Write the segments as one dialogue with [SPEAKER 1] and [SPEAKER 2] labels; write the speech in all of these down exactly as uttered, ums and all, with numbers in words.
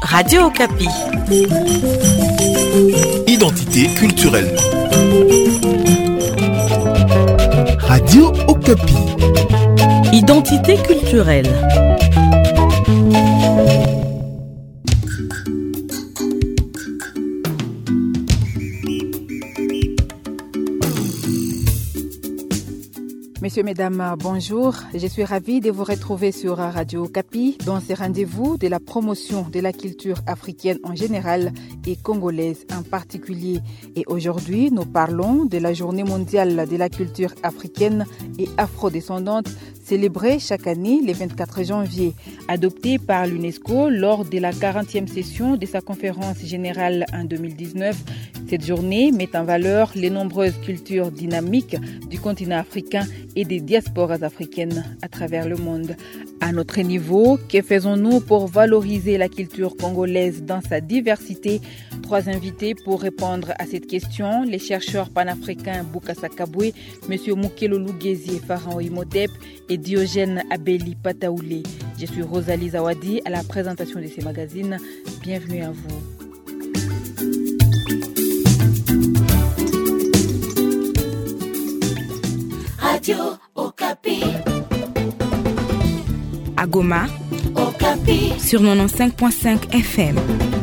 [SPEAKER 1] Radio Okapi.
[SPEAKER 2] Identité culturelle. Radio Okapi.
[SPEAKER 1] Identité culturelle.
[SPEAKER 3] Messieurs, mesdames, bonjour. Je suis ravie de vous retrouver sur Radio Okapi dans ce rendez-vous de la promotion de la culture africaine en général et congolaise en particulier. Et aujourd'hui, nous parlons de la Journée mondiale de la culture africaine et afrodescendante célébrée chaque année le vingt-quatre janvier. Adoptée par l'UNESCO lors de la quarantième session de sa conférence générale en deux mille dix-neuf, cette journée met en valeur les nombreuses cultures dynamiques du continent africain et des diasporas africaines à travers le monde. À notre niveau, que faisons-nous pour valoriser la culture congolaise dans sa diversité? Trois invités pour répondre à cette question, les chercheurs panafricains Bukasa Kabwe, M. Mukelo Lugezi Pharaon Imhotep et Diogène Abeli Pataoulé. Je suis Rosalie Zawadi à la présentation de ces magazines. Bienvenue à vous.
[SPEAKER 4] Radio Okapi.
[SPEAKER 5] À Goma,
[SPEAKER 4] Okapi.
[SPEAKER 5] sur quatre-vingt-quinze virgule cinq F M.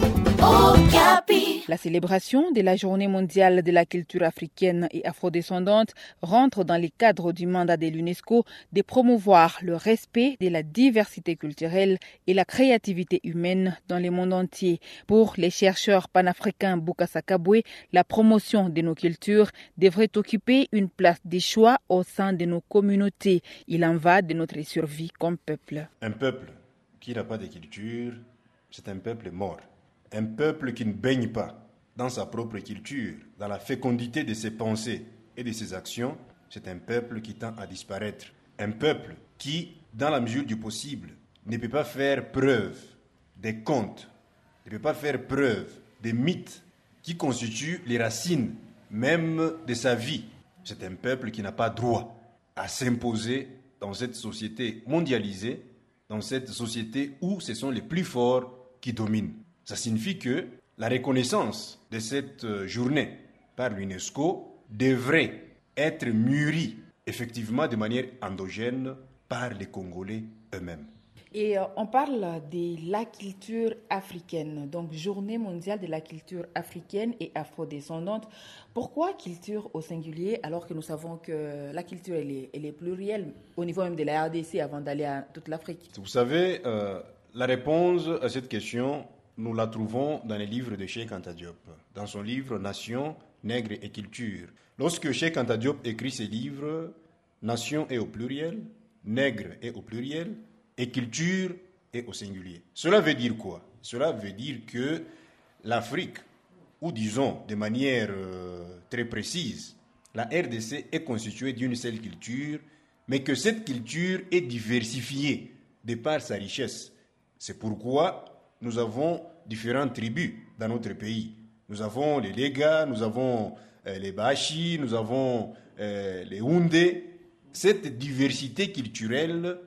[SPEAKER 4] Okapi.
[SPEAKER 3] La célébration de la Journée mondiale de la culture africaine et afrodescendante rentre dans le cadre du mandat de l'UNESCO de promouvoir le respect de la diversité culturelle et la créativité humaine dans le monde entier. Pour les chercheurs panafricains Bukasa Kabwe, la promotion de nos cultures devrait occuper une place de choix au sein de nos communautés. Il en va de notre survie comme peuple.
[SPEAKER 6] Un peuple qui n'a pas de culture, c'est un peuple mort. Un peuple qui ne baigne pas dans sa propre culture, dans la fécondité de ses pensées et de ses actions, c'est un peuple qui tend à disparaître. Un peuple qui, dans la mesure du possible, ne peut pas faire preuve des contes, ne peut pas faire preuve des mythes qui constituent les racines même de sa vie. C'est un peuple qui n'a pas droit à s'imposer dans cette société mondialisée, dans cette société où ce sont les plus forts qui dominent. Ça signifie que la reconnaissance de cette journée par l'UNESCO devrait être mûrie effectivement de manière endogène par les Congolais eux-mêmes.
[SPEAKER 3] Et euh, on parle de la culture africaine, donc Journée mondiale de la culture africaine et afrodescendante. Pourquoi culture au singulier alors que nous savons que la culture elle est, elle est plurielle au niveau même de la R D C avant d'aller à toute l'Afrique?
[SPEAKER 6] Vous savez, euh, la réponse à cette question, nous la trouvons dans les livres de Cheikh Anta Diop, dans son livre « Nation, nègre et culture ». Lorsque Cheikh Anta Diop écrit ses livres, « Nation » est au pluriel, « nègre » est au pluriel, et « culture » est au singulier. Cela veut dire quoi? Cela veut dire que l'Afrique, ou disons de manière euh, très précise, la R D C est constituée d'une seule culture, mais que cette culture est diversifiée de par sa richesse. C'est pourquoi nous avons différentes tribus dans notre pays. Nous avons les Lega, nous avons euh, les Bashi, nous avons euh, les Houndé. Cette diversité culturelle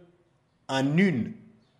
[SPEAKER 6] en une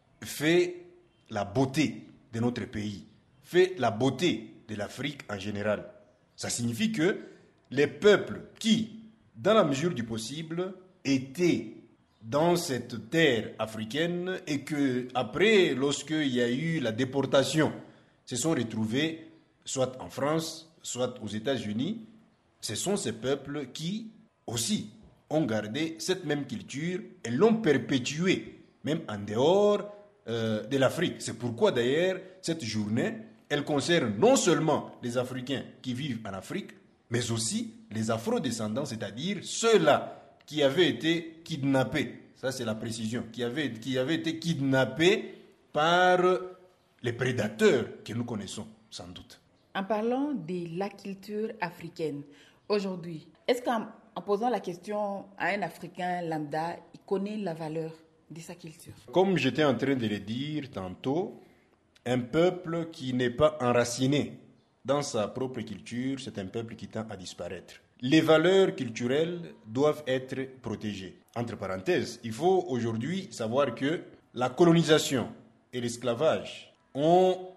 [SPEAKER 6] fait la beauté de notre pays, fait la beauté de l'Afrique en général. Ça signifie que les peuples qui, dans la mesure du possible, étaient dans cette terre africaine et que après, lorsqu'il y a eu la déportation, se sont retrouvés soit en France, soit aux États-Unis. Ce sont ces peuples qui aussi ont gardé cette même culture et l'ont perpétuée, même en dehors euh, de l'Afrique. C'est pourquoi d'ailleurs cette journée, elle concerne non seulement les Africains qui vivent en Afrique, mais aussi les afro-descendants, c'est-à-dire ceux-là qui avaient été kidnappés, ça c'est la précision, qui avaient, qui avaient été kidnappés par les prédateurs que nous connaissons sans doute.
[SPEAKER 3] En parlant de la culture africaine, aujourd'hui, est-ce qu'en en posant la question à un Africain lambda, il connaît la valeur de sa culture?
[SPEAKER 6] Comme j'étais en train de le dire tantôt, un peuple qui n'est pas enraciné dans sa propre culture, c'est un peuple qui tend à disparaître. Les valeurs culturelles doivent être protégées. Entre parenthèses, il faut aujourd'hui savoir que la colonisation et l'esclavage ont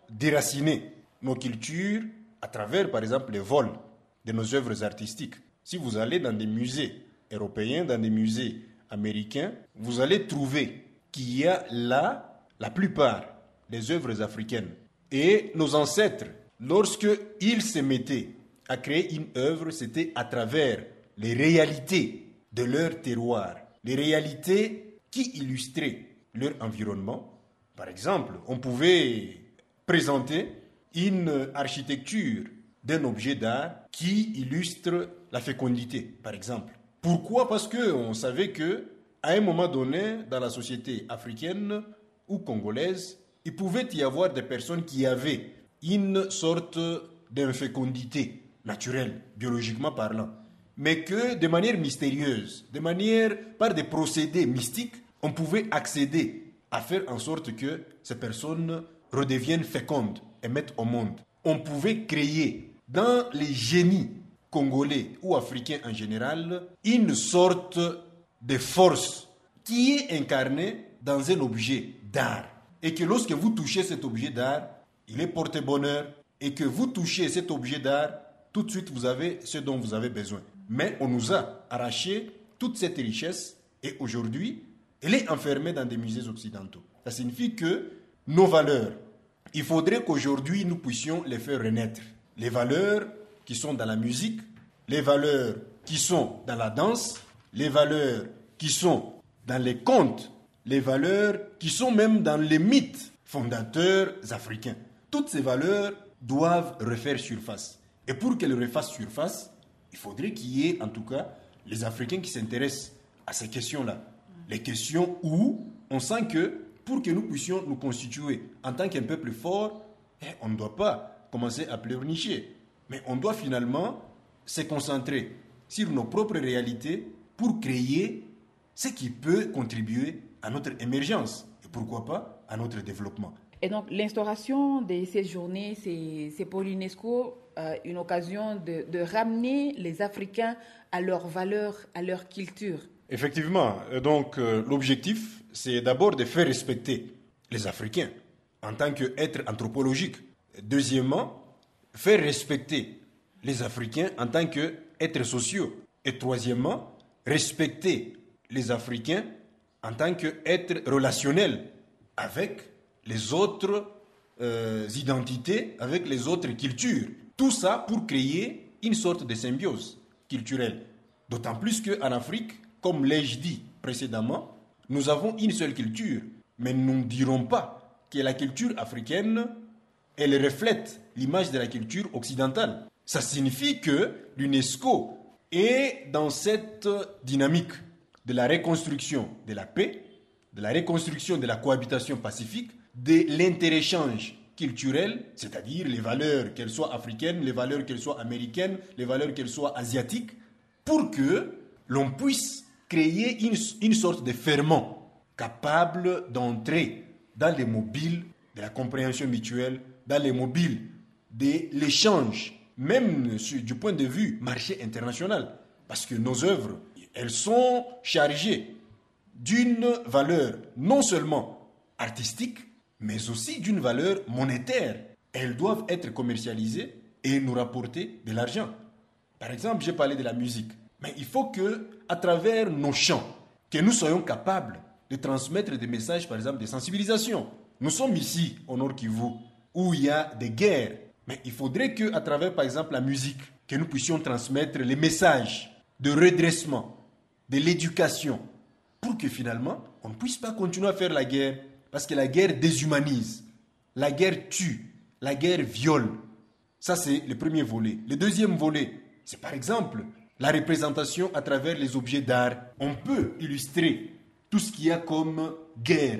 [SPEAKER 6] déraciner nos cultures à travers, par exemple, les vols de nos œuvres artistiques. Si vous allez dans des musées européens, dans des musées américains, vous allez trouver qu'il y a là la plupart des œuvres africaines. Et nos ancêtres, lorsqu'ils se mettaient à créer une œuvre, c'était à travers les réalités de leur terroir, les réalités qui illustraient leur environnement. Par exemple, on pouvait présenter une architecture d'un objet d'art qui illustre la fécondité, par exemple. Pourquoi ? Parce qu'on savait qu'à un moment donné, dans la société africaine ou congolaise, il pouvait y avoir des personnes qui avaient une sorte d'infécondité naturelle, biologiquement parlant, mais que de manière mystérieuse, de manière, par des procédés mystiques, on pouvait accéder à faire en sorte que ces personnes redeviennent fécondes et mettent au monde. On pouvait créer dans les génies congolais ou africains en général une sorte de force qui est incarnée dans un objet d'art. Et que lorsque vous touchez cet objet d'art, il est porte-bonheur. Et que vous touchez cet objet d'art, tout de suite vous avez ce dont vous avez besoin. Mais on nous a arraché toute cette richesse et aujourd'hui, elle est enfermée dans des musées occidentaux. Ça signifie que nos valeurs, il faudrait qu'aujourd'hui nous puissions les faire renaître. Les valeurs qui sont dans la musique, les valeurs qui sont dans la danse, les valeurs qui sont dans les contes, les valeurs qui sont même dans les mythes fondateurs africains. Toutes ces valeurs doivent refaire surface. Et pour qu'elles refassent surface, il faudrait qu'il y ait en tout cas les Africains qui s'intéressent à ces questions-là. Les questions où on sent que pour que nous puissions nous constituer en tant qu'un peuple fort, eh, on ne doit pas commencer à pleurnicher. Mais on doit finalement se concentrer sur nos propres réalités pour créer ce qui peut contribuer à notre émergence et pourquoi pas à notre développement.
[SPEAKER 3] Et donc l'instauration de ces journées, c'est, c'est pour l'UNESCO euh, une occasion de, de ramener les Africains à leurs valeurs, à leur culture.
[SPEAKER 6] Effectivement, donc euh, l'objectif, c'est d'abord de faire respecter les Africains en tant qu'êtres anthropologiques. Deuxièmement, faire respecter les Africains en tant qu'êtres sociaux. Et troisièmement, respecter les Africains en tant qu'êtres relationnels avec les autres euh, identités, avec les autres cultures. Tout ça pour créer une sorte de symbiose culturelle. D'autant plus qu'en Afrique, comme l'ai-je dit précédemment, nous avons une seule culture, mais nous ne dirons pas que la culture africaine, elle reflète l'image de la culture occidentale. Ça signifie que l'UNESCO est dans cette dynamique de la reconstruction de la paix, de la reconstruction de la cohabitation pacifique, de l'interéchange culturel, c'est-à-dire les valeurs, qu'elles soient africaines, les valeurs, qu'elles soient américaines, les valeurs, qu'elles soient asiatiques, pour que l'on puisse créer une, une sorte de ferment capable d'entrer dans les mobiles de la compréhension mutuelle, dans les mobiles de l'échange, même du point de vue marché international. Parce que nos œuvres, elles sont chargées d'une valeur non seulement artistique, mais aussi d'une valeur monétaire. Elles doivent être commercialisées et nous rapporter de l'argent. Par exemple, j'ai parlé de la musique. Mais il faut que, à travers nos chants, que nous soyons capables de transmettre des messages, par exemple, de sensibilisation. Nous sommes ici, au Nord Kivu, où il y a des guerres. Mais il faudrait qu'à travers, par exemple, la musique, que nous puissions transmettre les messages de redressement, de l'éducation, pour que finalement, on ne puisse pas continuer à faire la guerre. Parce que la guerre déshumanise, la guerre tue, la guerre viole. Ça, c'est le premier volet. Le deuxième volet, c'est par exemple la représentation à travers les objets d'art. On peut illustrer tout ce qu'il y a comme guerre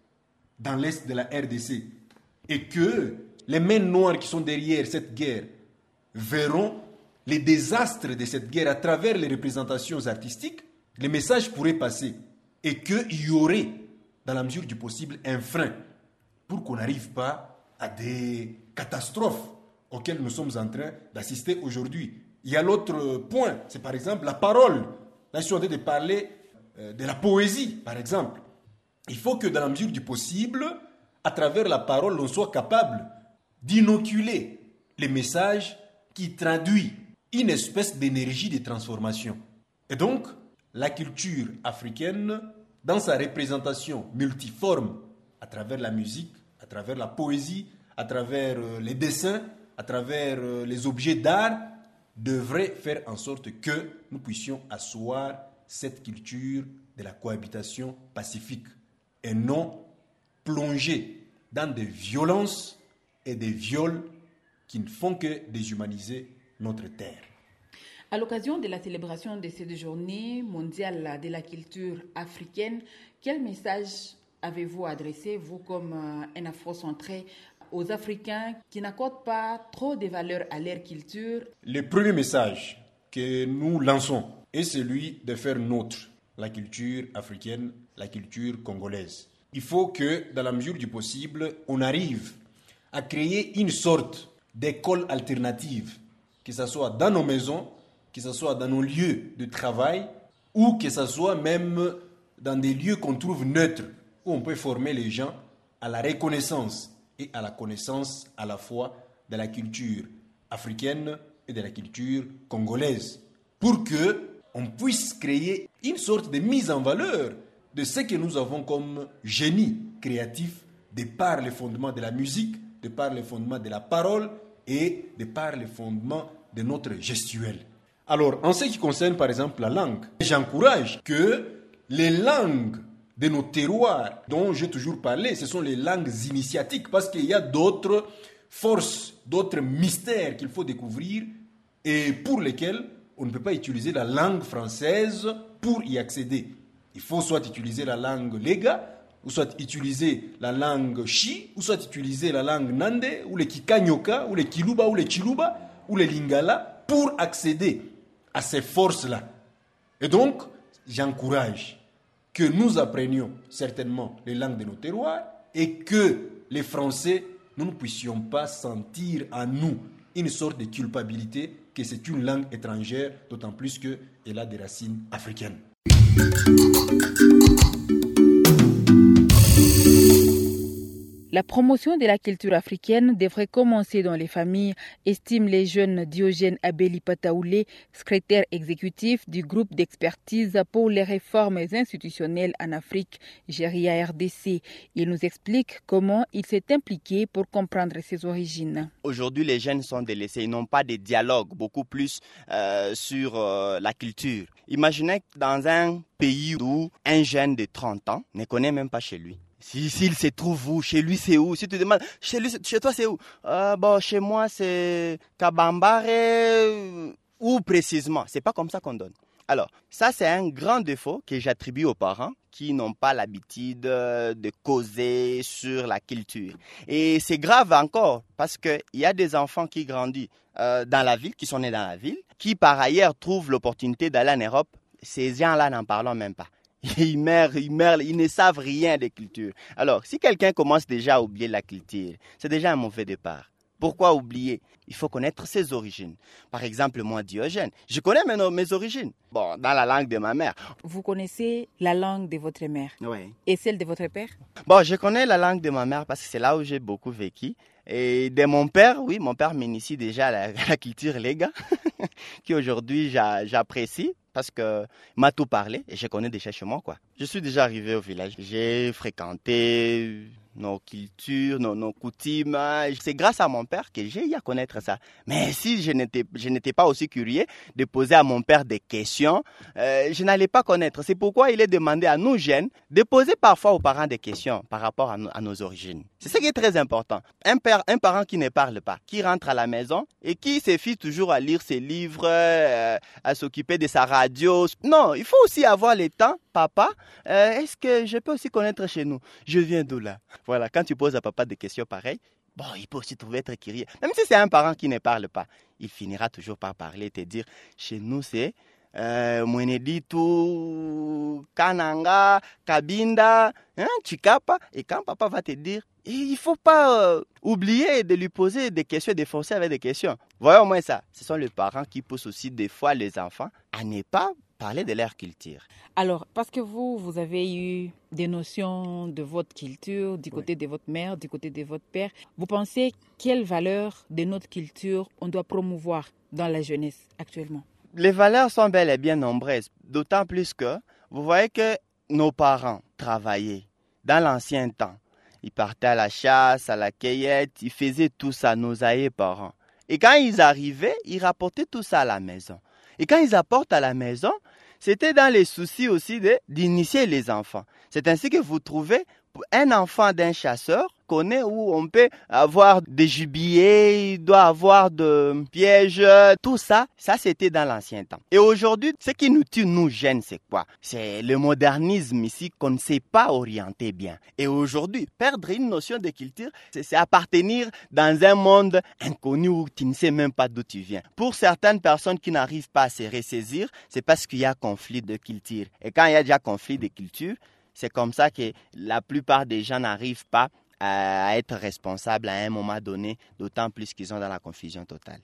[SPEAKER 6] dans l'est de la R D C. Et que les mains noires qui sont derrière cette guerre verront les désastres de cette guerre à travers les représentations artistiques. Les messages pourraient passer. Et qu'il y aurait, dans la mesure du possible, un frein pour qu'on n'arrive pas à des catastrophes auxquelles nous sommes en train d'assister aujourd'hui. Il y a l'autre point, c'est par exemple la parole. Là, je suis en train de parler euh, de la poésie, par exemple. Il faut que dans la mesure du possible, à travers la parole, on soit capable d'inoculer les messages qui traduisent une espèce d'énergie de transformation. Et donc, la culture africaine, dans sa représentation multiforme, à travers la musique, à travers la poésie, à travers euh, les dessins, à travers euh, les objets d'art, devrait faire en sorte que nous puissions asseoir cette culture de la cohabitation pacifique et non plonger dans des violences et des viols qui ne font que déshumaniser notre terre.
[SPEAKER 3] À l'occasion de la célébration de cette journée mondiale de la culture africaine, quel message avez-vous adressé, vous comme euh, un afrocentré, aux Africains qui n'accordent pas trop de valeur à leur culture?
[SPEAKER 6] Le premier message que nous lançons est celui de faire nôtre la culture africaine, la culture congolaise. Il faut que, dans la mesure du possible, on arrive à créer une sorte d'école alternative, que ce soit dans nos maisons, que ce soit dans nos lieux de travail, ou que ce soit même dans des lieux qu'on trouve neutres, où on peut former les gens à la reconnaissance et à la connaissance à la fois de la culture africaine et de la culture congolaise, pour que on puisse créer une sorte de mise en valeur de ce que nous avons comme génie créatif, de par les fondements de la musique, de par les fondements de la parole et de par les fondements de notre gestuelle. Alors, en ce qui concerne par exemple la langue, j'encourage que les langues de nos terroirs dont j'ai toujours parlé, ce sont les langues initiatiques, parce qu'il y a d'autres forces, d'autres mystères qu'il faut découvrir et pour lesquels on ne peut pas utiliser la langue française pour y accéder. Il faut soit utiliser la langue Lega, ou soit utiliser la langue Chi, ou soit utiliser la langue Nande, ou le Kikanyoka, ou le Kiluba, ou le Chiluba, ou le Lingala, pour accéder à ces forces-là. Et donc, j'encourage que nous apprenions certainement les langues de nos terroirs et que les Français, nous ne puissions pas sentir en nous une sorte de culpabilité que c'est une langue étrangère, d'autant plus qu'elle a des racines africaines.
[SPEAKER 3] La promotion de la culture africaine devrait commencer dans les familles, estime les jeunes Diogène Abeli Pataoulé, secrétaire exécutif du groupe d'expertise pour les réformes institutionnelles en Afrique, G R I A R D C. Il nous explique comment il s'est impliqué pour comprendre ses origines.
[SPEAKER 7] Aujourd'hui, les jeunes sont délaissés. Ils n'ont pas de dialogue, beaucoup plus euh, sur euh, la culture. Imaginez dans un pays où un jeune de trente ans ne connaît même pas chez lui. Si, s'il se trouve où, chez lui c'est où? Si tu demandes, chez lui, chez toi c'est où? euh, Bon, chez moi c'est Kabambare, où précisément? C'est pas comme ça qu'on donne. Alors, ça c'est un grand défaut que j'attribue aux parents qui n'ont pas l'habitude de causer sur la culture. Et c'est grave encore parce qu'il y a des enfants qui grandissent euh, dans la ville, qui sont nés dans la ville, qui par ailleurs trouvent l'opportunité d'aller en Europe. Ces gens-là n'en parlent même pas. Ils meurent, ils meurent, ils ne savent rien des cultures. Alors, si quelqu'un commence déjà à oublier la culture, c'est déjà un mauvais départ. Pourquoi oublier? Il faut connaître ses origines. Par exemple, moi, Diogène, je connais mes, mes origines. Bon, dans la langue de ma mère.
[SPEAKER 3] Vous connaissez la langue de votre mère?
[SPEAKER 7] Oui.
[SPEAKER 3] Et celle de votre père?
[SPEAKER 7] Bon, je connais la langue de ma mère parce que c'est là où j'ai beaucoup vécu. Et de mon père, oui, mon père m'initie déjà à la, la culture Lega, qui aujourd'hui j'a, j'apprécie. Parce qu'il m'a tout parlé et je connais déjà chez moi, quoi. Je suis déjà arrivé au village. J'ai fréquenté nos cultures, nos, nos coutumes. C'est grâce à mon père que j'ai eu à connaître ça. Mais si je n'étais, je n'étais pas aussi curieux de poser à mon père des questions, euh, je n'allais pas connaître. C'est pourquoi il est demandé à nous jeunes de poser parfois aux parents des questions par rapport à, no, à nos origines. C'est ce qui est très important. Un, père, un parent qui ne parle pas, qui rentre à la maison et qui se fie toujours à lire ses livres, euh, à s'occuper de sa radio. Non, il faut aussi avoir le temps. Papa, euh, est-ce que je peux aussi connaître chez nous? Je viens d'où là? Voilà, quand tu poses à papa des questions pareilles, bon, il peut aussi trouver être curieux. Même si c'est un parent qui ne parle pas, il finira toujours par parler et te dire, chez nous c'est euh, Mweneditu, Kananga, Kabinda, hein, Chikapa. Et quand papa va te dire, il ne faut pas euh, oublier de lui poser des questions et de forcer avec des questions. Voyons au moins ça. Ce sont les parents qui poussent aussi des fois les enfants à ne pas parler de leur culture.
[SPEAKER 3] Alors, parce que vous, vous avez eu des notions de votre culture du côté
[SPEAKER 7] Oui.
[SPEAKER 3] de votre mère, du côté de votre père, vous pensez quelles valeurs de notre culture on doit promouvoir dans la jeunesse actuellement?
[SPEAKER 7] Les valeurs sont bel et bien nombreuses, d'autant plus que vous voyez que nos parents travaillaient dans l'ancien temps. Ils partaient à la chasse, à la cueillette, ils faisaient tout ça, nos aïeux-parents. Et quand ils arrivaient, ils rapportaient tout ça à la maison. Et quand ils apportent à la maison, c'était dans les soucis aussi de, d'initier les enfants. C'est ainsi que vous trouvez un enfant d'un chasseur connaît où on peut avoir des gibiers, il doit avoir des pièges, tout ça, ça c'était dans l'ancien temps. Et aujourd'hui, ce qui nous tue, nous gêne, c'est quoi? C'est le modernisme ici qu'on ne sait pas orienter bien. Et aujourd'hui, perdre une notion de culture, c'est, c'est appartenir dans un monde inconnu où tu ne sais même pas d'où tu viens. Pour certaines personnes qui n'arrivent pas à se ressaisir, c'est parce qu'il y a conflit de culture. Et quand il y a déjà conflit de culture, c'est comme ça que la plupart des gens n'arrivent pas à être responsables à un moment donné, d'autant plus qu'ils sont dans la confusion totale.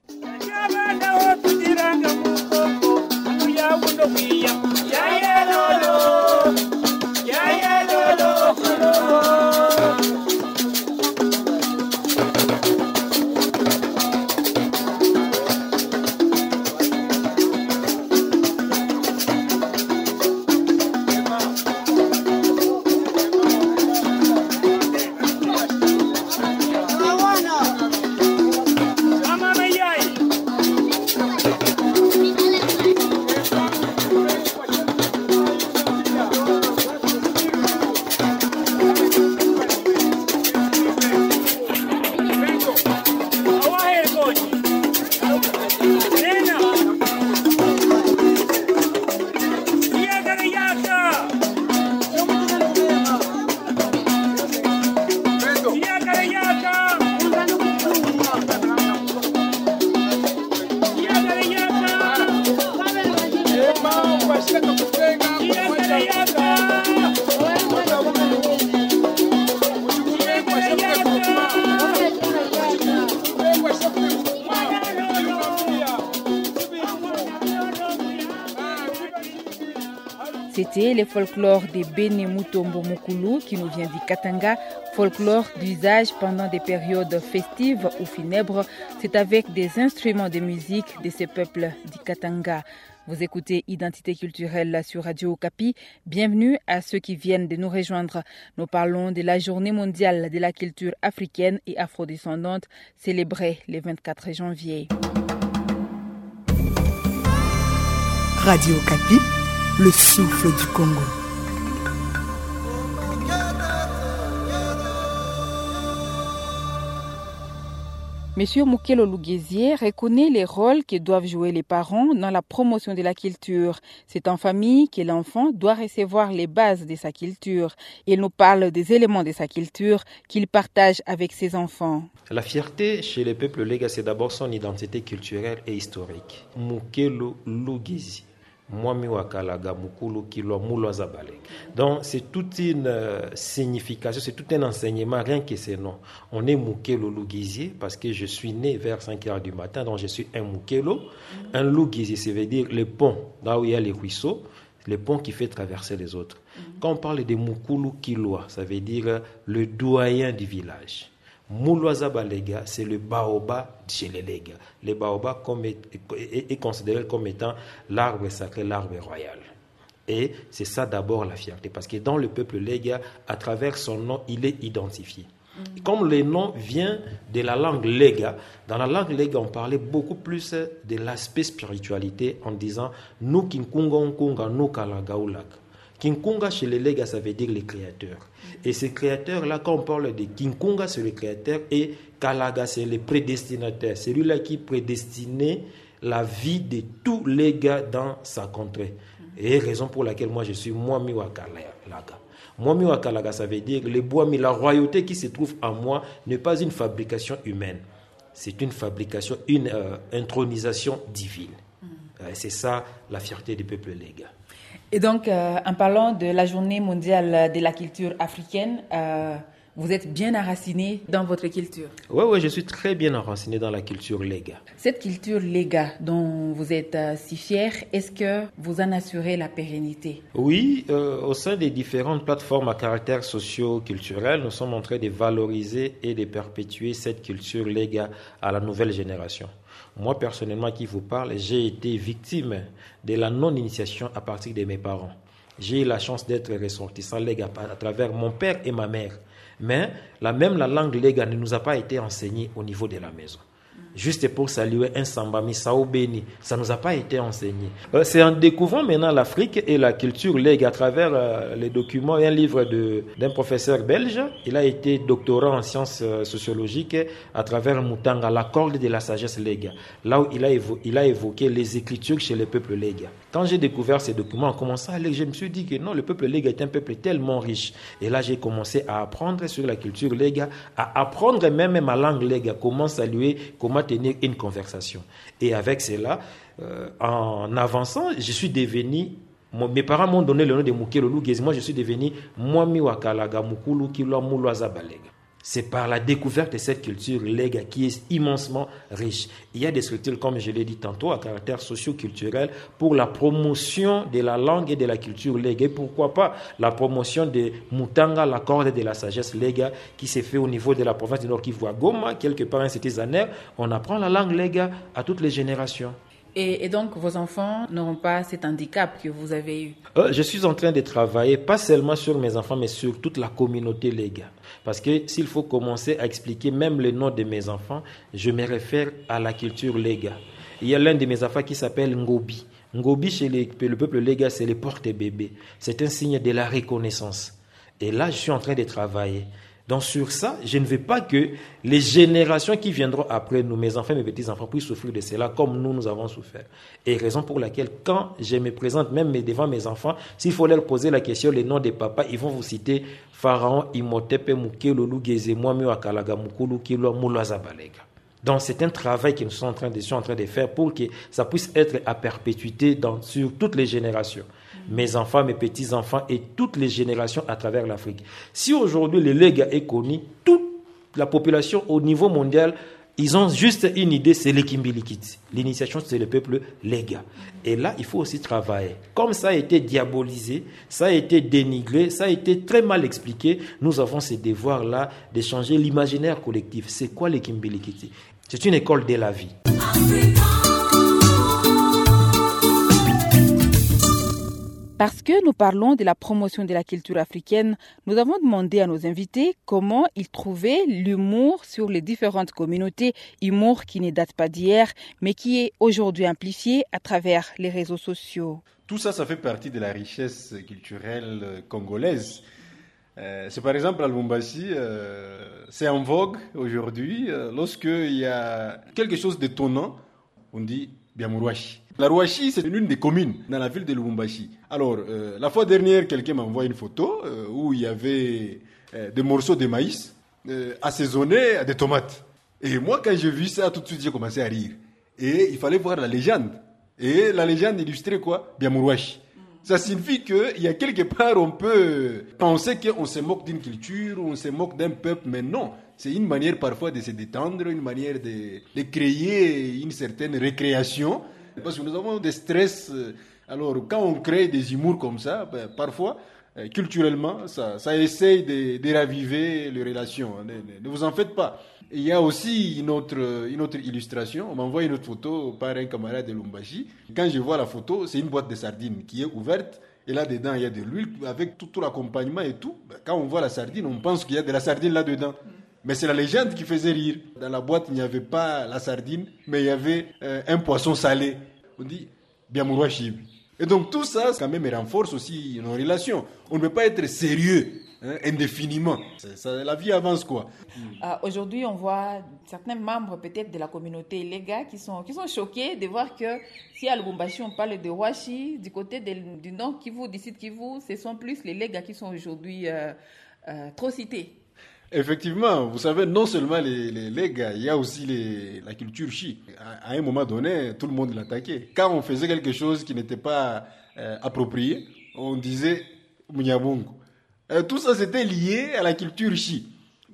[SPEAKER 3] C'était le folklore des Bene Mutombo Mukulu qui nous vient du Katanga, folklore d'usage pendant des périodes festives ou funèbres. C'est avec des instruments de musique de ces peuples du Katanga. Vous écoutez Identité culturelle sur Radio Okapi. Bienvenue à ceux qui viennent de nous rejoindre. Nous parlons de la Journée mondiale de la culture africaine et afrodescendante célébrée le vingt-quatre janvier.
[SPEAKER 2] Radio Okapi, le souffle du Congo.
[SPEAKER 3] Monsieur Mukelo Lugézié reconnaît les rôles que doivent jouer les parents dans la promotion de la culture. C'est en famille que l'enfant doit recevoir les bases de sa culture. Il nous parle des éléments de sa culture qu'il partage avec ses enfants.
[SPEAKER 8] La fierté chez les peuples Lega, c'est d'abord son identité culturelle et historique. Mukelo Lugézié. Mwami wakalaga mukulu kilwa mulwa zabale. Donc c'est toute une euh, signification, c'est tout un enseignement, rien que ces noms. On est Mukelo Lugézié parce que je suis né vers cinq heures du matin, donc je suis un Mukelo. Mm-hmm. Un Lugézié, ça veut dire le pont, là où il y a les ruisseaux, le pont qui fait traverser les autres. Mm-hmm. Quand on parle de Mukulu Kilwa, ça veut dire le doyen du village. Mulwaza Balega, c'est le baobab chez les Lega. Le baobab comme est, est, est considéré comme étant l'arbre sacré, l'arbre royal. Et c'est ça d'abord la fierté, parce que dans le peuple Lega, à travers son nom, il est identifié. Mm-hmm. Comme le nom vient de la langue Lega, dans la langue Lega, on parlait beaucoup plus de l'aspect spiritualité en disant « nous kinkunga nkunga nous kalagaulaka ». Kinkunga chez les Lega, ça veut dire les créateurs. Et ces créateurs-là, quand on parle de Kinkunga, c'est le créateur, et Kalaga, c'est le prédestinateur. C'est lui-là qui prédestinait la vie de tous les gars dans sa contrée. Et raison pour laquelle moi je suis Mwami Wakalaga. Mwami Wakalaga, ça veut dire le Boami, la royauté qui se trouve en moi n'est pas une fabrication humaine. C'est une fabrication, une euh, intronisation divine. Mm. Euh, c'est ça la fierté du peuple Lega.
[SPEAKER 3] Et donc, euh, en parlant de la journée mondiale de la culture africaine, euh,
[SPEAKER 1] vous êtes bien enraciné dans votre culture.
[SPEAKER 8] Oui, oui, je suis très bien enraciné dans la culture Lega.
[SPEAKER 1] Cette culture Lega dont vous êtes euh, si fier, est-ce que vous en assurez la pérennité?
[SPEAKER 8] Oui, euh, au sein des différentes plateformes à caractère socio-culturel, nous sommes en train de valoriser et de perpétuer cette culture Lega à la nouvelle génération. Moi, personnellement, qui vous parle, j'ai été victime de la non-initiation à partir de mes parents. J'ai eu la chance d'être ressortissant Lega à travers mon père et ma mère. Mais la même la langue Lega ne nous a pas été enseignée au niveau de la maison. Juste pour saluer un Sambami, Sao Beni, ça ne nous a pas été enseigné. Euh, c'est en découvrant maintenant l'Afrique et la culture Lega à travers euh, les documents et un livre de, d'un professeur belge. Il a été doctorant en sciences euh, sociologiques à travers Mutanga, la corde de la sagesse Lega, là où il a, évo- il a évoqué les écritures chez le peuple Lega. Quand j'ai découvert ces documents, en commençant à lire, je me suis dit que non, le peuple Lega est un peuple tellement riche. Et là, j'ai commencé à apprendre sur la culture Lega, à apprendre même ma langue Lega, comment saluer, comment tenir une conversation. Et avec cela, euh, en avançant, je suis devenu, mon, mes parents m'ont donné le nom de Mukelo Lugezi, moi je suis devenu Mwami Wakalaga Mukulu Kilwa Mulwaza Balega. C'est par la découverte de cette culture Lega qui est immensement riche. Il y a des structures, comme je l'ai dit tantôt, à caractère socio-culturel pour la promotion de la langue et de la culture Lega. Et pourquoi pas la promotion de Mutanga, la corde de la sagesse Lega, qui s'est fait au niveau de la province du Nord Kivu à Goma, quelque part en Cétisaner. On apprend la langue Lega à toutes les générations.
[SPEAKER 1] Et, et donc, vos enfants n'auront pas cet handicap que vous avez eu?
[SPEAKER 8] euh, Je suis en train de travailler, pas seulement sur mes enfants, mais sur toute la communauté Lega. Parce que s'il faut commencer à expliquer même le nom de mes enfants, je me réfère à la culture Lega. Il y a l'un de mes enfants qui s'appelle Ngobi. Ngobi, chez les, le peuple Lega, c'est le porte-bébé. C'est un signe de la reconnaissance. Et là, je suis en train de travailler. Donc sur ça, je ne veux pas que les générations qui viendront après nous, mes enfants, mes petits-enfants, puissent souffrir de cela comme nous, nous avons souffert. Et raison pour laquelle, quand je me présente même devant mes enfants, s'il faut leur poser la question, les noms des papas, ils vont vous citer Pharaon, Imhotep, Mukelo Lugezi, Mwami Wakalaga Mukulu Kilwa Mulwaza Balega. Donc c'est un travail que nous sommes en train de, sommes en train de faire pour que ça puisse être à perpétuité dans, sur toutes les générations. Mes enfants, mes petits-enfants et toutes les générations à travers l'Afrique. Si aujourd'hui le Lega est connu, toute la population au niveau mondial, ils ont juste une idée, c'est l'Ekimbilikiti. L'initiation, c'est le peuple Lega. Et là, il faut aussi travailler. Comme ça a été diabolisé, ça a été dénigré, ça a été très mal expliqué, nous avons ce devoir-là de changer l'imaginaire collectif. C'est quoi l'Ekimbilikiti? C'est une école de la vie.
[SPEAKER 3] Parce que nous parlons de la promotion de la culture africaine, nous avons demandé à nos invités comment ils trouvaient l'humour sur les différentes communautés, humour qui ne date pas d'hier, mais qui est aujourd'hui amplifié à travers les réseaux sociaux.
[SPEAKER 6] Tout ça, ça fait partie de la richesse culturelle congolaise. Euh, c'est par exemple à Lubumbashi, euh, c'est en vogue aujourd'hui. Euh, lorsqu'il y a quelque chose d'étonnant, on dit Biamourouachi. La Rouachi, c'est l'une des communes dans la ville de Lubumbashi. Alors, euh, la fois dernière, quelqu'un m'a envoyé une photo euh, où il y avait euh, des morceaux de maïs euh, assaisonnés à des tomates. Et moi, quand j'ai vu ça, tout de suite, j'ai commencé à rire. Et il fallait voir la légende. Et la légende illustrait quoi? Biamourouachi. Ça signifie qu'il y a quelque part, on peut penser qu'on se moque d'une culture, on se moque d'un peuple, mais non. C'est une manière parfois de se détendre, une manière de, de créer une certaine récréation. Parce que nous avons des stress. Alors, quand on crée des humours comme ça, ben, parfois, euh, culturellement, ça, ça essaye de, de raviver les relations. Ne, ne, ne vous en faites pas. Et il y a aussi une autre, une autre illustration. On m'envoie une autre photo par un camarade de Lubumbashi. Quand je vois la photo, c'est une boîte de sardines qui est ouverte. Et là-dedans, il y a de l'huile avec tout, tout l'accompagnement et tout. Ben, quand on voit la sardine, on pense qu'il y a de la sardine là-dedans. Mais c'est la légende qui faisait rire. Dans la boîte, il n'y avait pas la sardine, mais il y avait euh, un poisson salé. On dit Biamourouachi. Et donc tout ça, quand même, renforce aussi nos relations. On ne peut pas être sérieux hein, indéfiniment. C'est, ça, la vie avance quoi.
[SPEAKER 1] Euh, aujourd'hui, on voit certains membres peut-être de la communauté Lega qui sont, qui sont choqués de voir que si à Lubumbashi on parle de Rouachi, du côté de, du Nord Kivu, du Sud Kivu, ce sont plus les Lega qui sont aujourd'hui euh, euh, trop cités.
[SPEAKER 6] Effectivement, vous savez, non seulement les, les Lega, il y a aussi les, la culture chi. À, à un moment donné, tout le monde l'attaquait. Quand on faisait quelque chose qui n'était pas euh, approprié, on disait Munyabungu. Euh, tout ça, c'était lié à la culture chi.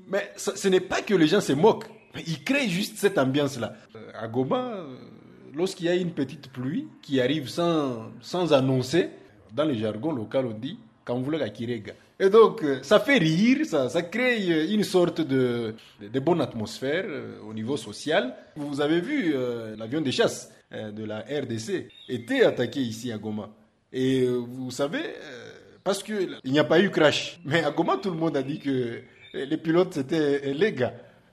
[SPEAKER 6] Mais ce, ce n'est pas que les gens se moquent. Ils créent juste cette ambiance-là. Euh, à Goma, euh, lorsqu'il y a une petite pluie qui arrive sans, sans annoncer, dans le jargon local, on dit « Kamvula Kirega ». Et donc, euh, ça fait rire, ça, ça crée une sorte de, de, de bonne atmosphère euh, au niveau social. Vous avez vu, euh, l'avion de chasse euh, de la R D C était attaqué ici à Goma. Et euh, vous savez, euh, parce qu'il n'y a pas eu crash. Mais à Goma, tout le monde a dit que les pilotes, c'était les gars.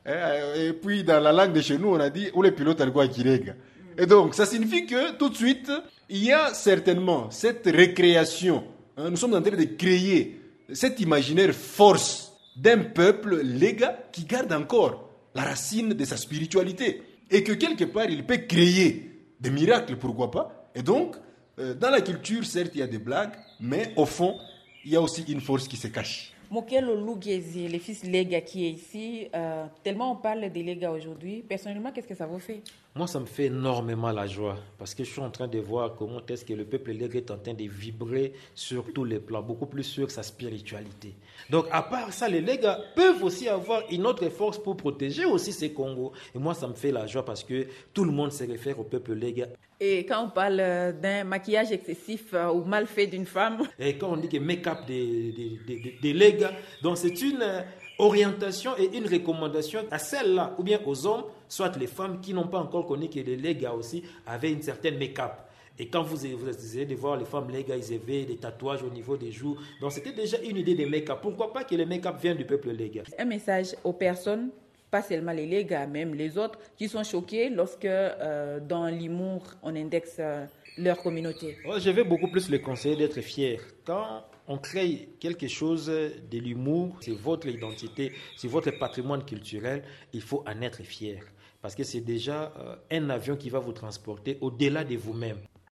[SPEAKER 6] Et puis, dans la langue de chez nous, on a dit « Où les pilotes, elles quoi Kirega ». Et donc, ça signifie que, tout de suite, il y a certainement cette récréation. Hein, nous sommes en train de créer cet imaginaire force d'un peuple, les gars, qui garde encore la racine de sa spiritualité. Et que, quelque part, il peut créer des miracles, pourquoi pas. Et donc, euh, dans la culture, certes, il y a des blagues, mais au fond, il y a aussi une force qui se cache.
[SPEAKER 1] Mokelo Lugezi, le fils Lega qui est ici, euh, tellement on parle des Lega aujourd'hui, personnellement, qu'est-ce que ça vous fait?
[SPEAKER 8] Moi, ça me fait énormément la joie parce que je suis en train de voir comment est-ce que le peuple Lega est en train de vibrer sur tous les plans, beaucoup plus sur sa spiritualité. Donc, à part ça, les Lega peuvent aussi avoir une autre force pour protéger aussi ces Congos. Et moi, ça me fait la joie parce que tout le monde se réfère au peuple Lega.
[SPEAKER 1] Et quand on parle d'un maquillage excessif ou mal fait d'une femme...
[SPEAKER 8] Et quand on dit que make-up des, des, des, des Lega, donc c'est une orientation et une recommandation à celles-là, ou bien aux hommes, soit les femmes qui n'ont pas encore connu que les Lega aussi avaient une certaine make-up. Et quand vous, vous essayez de voir les femmes Lega, ils avaient des tatouages au niveau des joues. Donc c'était déjà une idée de make-up. Pourquoi pas que le make-up vienne du peuple Lega? Un
[SPEAKER 1] message aux personnes, pas seulement les Lega, même les autres, qui sont choqués lorsque euh, dans l'humour, on indexe euh, leur communauté.
[SPEAKER 8] Oh, je vais beaucoup plus les conseiller d'être fiers. Quand on crée quelque chose de l'humour, c'est votre identité, c'est votre patrimoine culturel, il faut en être fier. Parce que c'est déjà euh, un avion qui va vous transporter au-delà de vous-même.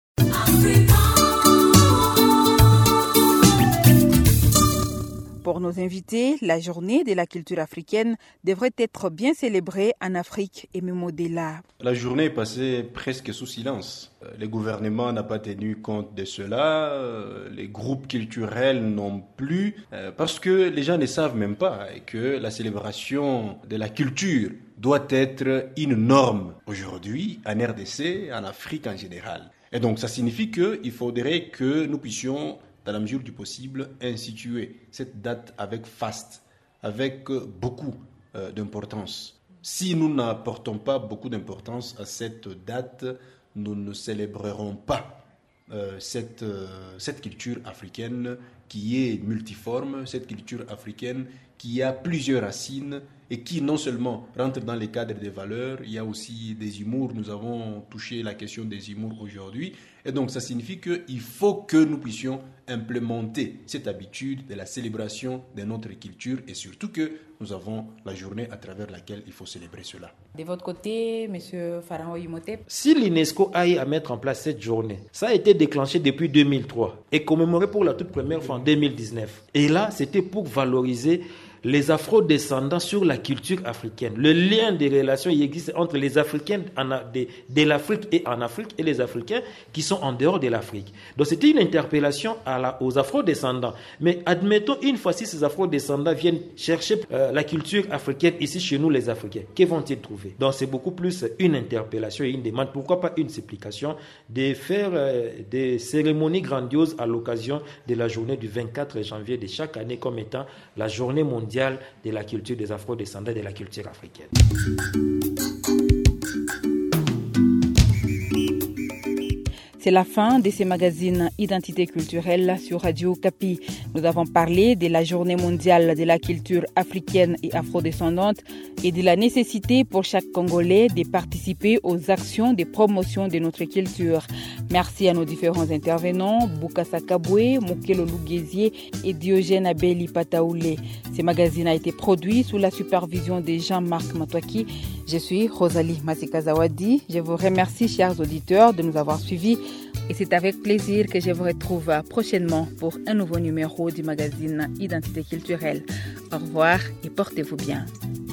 [SPEAKER 3] Pour nos invités, la journée de la culture africaine devrait être bien célébrée en Afrique et même au-delà.
[SPEAKER 6] La journée est passée presque sous silence. Le gouvernement n'a pas tenu compte de cela, les groupes culturels non plus, parce que les gens ne savent même pas que la célébration de la culture doit être une norme aujourd'hui en R D C, en Afrique en général. Et donc ça signifie qu'il faudrait que nous puissions, dans la mesure du possible, instituer cette date avec faste, avec beaucoup euh, d'importance. Si nous n'apportons pas beaucoup d'importance à cette date, nous ne célébrerons pas euh, cette, euh, cette culture africaine qui est multiforme, cette culture africaine qui a plusieurs racines et qui non seulement rentre dans les cadres des valeurs, il y a aussi des humours, nous avons touché la question des humours aujourd'hui, et donc ça signifie qu'il faut que nous puissions implémenter cette habitude de la célébration de notre culture et surtout que nous avons la journée à travers laquelle il faut célébrer cela.
[SPEAKER 1] De votre côté, M. Pharaon Imhotep?
[SPEAKER 8] Si l'UNESCO aille à mettre en place cette journée, ça a été déclenché depuis deux mille trois et commémoré pour la toute première fois en deux mille dix-neuf. Et là, c'était pour valoriser les afro-descendants sur la culture africaine. Le lien des relations il existe entre les Africains en, de, de l'Afrique et en Afrique et les Africains qui sont en dehors de l'Afrique. Donc c'était une interpellation à la, aux afro-descendants. Mais admettons, une fois si ces afro-descendants viennent chercher euh, la culture africaine ici chez nous les Africains, que vont-ils trouver? Donc c'est beaucoup plus une interpellation et une demande, pourquoi pas une supplication, de faire euh, des cérémonies grandioses à l'occasion de la journée du vingt-quatre janvier de chaque année comme étant la journée mondiale de la culture des afro-descendants et de la culture africaine.
[SPEAKER 3] C'est la fin de ces magazines Identité culturelle sur Radio Kapi. Nous avons parlé de la journée mondiale de la culture africaine et afrodescendante et de la nécessité pour chaque Congolais de participer aux actions de promotion de notre culture. Merci à nos différents intervenants, Boukassa Kabwe, Mokelo Lugezi et Diogène Abeli Pataoulé. Ce magazine a été produit sous la supervision de Jean-Marc Matouaki. Je suis Rosalie Masika-Zawadi. Je vous remercie, chers auditeurs, de nous avoir suivis. Et c'est avec plaisir que je vous retrouve prochainement pour un nouveau numéro du magazine Identité culturelle. Au revoir et portez-vous bien.